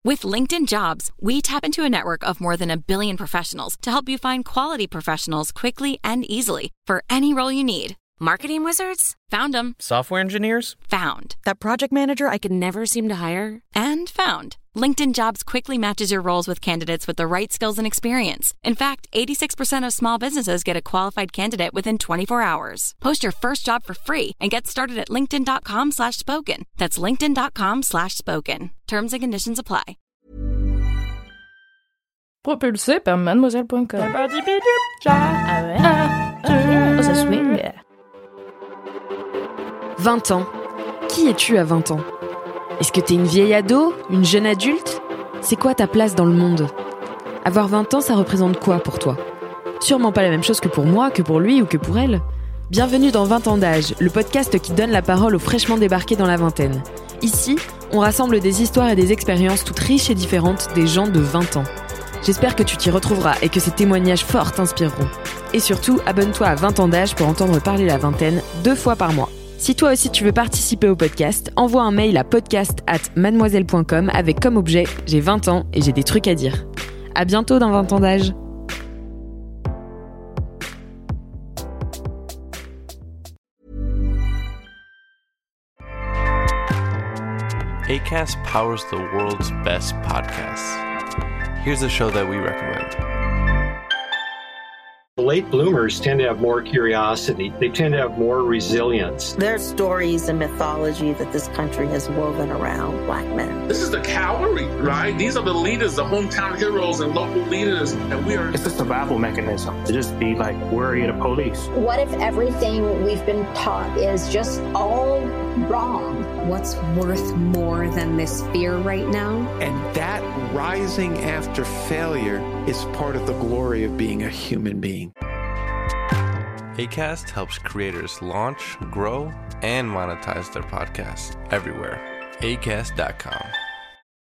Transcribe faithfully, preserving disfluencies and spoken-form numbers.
With LinkedIn Jobs, we tap into a network of more than a billion professionals to help you find quality professionals quickly and easily for any role you need. Marketing wizards? Found them. Software engineers? Found. That project manager I could never seem to hire? And found. LinkedIn Jobs quickly matches your roles with candidates with the right skills and experience. In fact, eighty-six percent of small businesses get a qualified candidate within twenty-four hours. Post your first job for free and get started at linkedin.com slash spoken. That's linkedin.com slash spoken. Terms and conditions apply. Propulsé par mademoiselle point com. Ah ouais. Oh, ça swing. vingt ans. Qui es-tu à vingt ans? Est-ce que t'es une vieille ado? Une jeune adulte? C'est quoi ta place dans le monde? Avoir vingt ans, ça représente quoi pour toi? Sûrement pas la même chose que pour moi, que pour lui ou que pour elle. Bienvenue dans vingt ans d'âge, le podcast qui donne la parole aux fraîchement débarqués dans la vingtaine. Ici, on rassemble des histoires et des expériences toutes riches et différentes des gens de vingt ans. J'espère que tu t'y retrouveras et que ces témoignages forts t'inspireront. Et surtout, abonne-toi à vingt ans d'âge pour entendre parler la vingtaine deux fois par mois. Si toi aussi tu veux participer au podcast, envoie un mail à podcast arobase mademoiselle point com avec comme objet « J'ai vingt ans et j'ai des trucs à dire ». À bientôt dans vingt ans d'âge. Acast powers the world's best podcasts. Here's a show that we recommend. Late bloomers tend to have more curiosity. They tend to have more resilience. There are stories and mythology that this country has woven around Black men. This is the cavalry, right? These are the leaders, the hometown heroes and local leaders. And we are... It's a survival mechanism to just be like worried of police. What if everything we've been taught is just all wrong? What's worth more than this fear right now? And that rising after failure is part of the glory of being a human being. Acast helps creators launch, grow, and monetize their podcasts everywhere. acast dot com.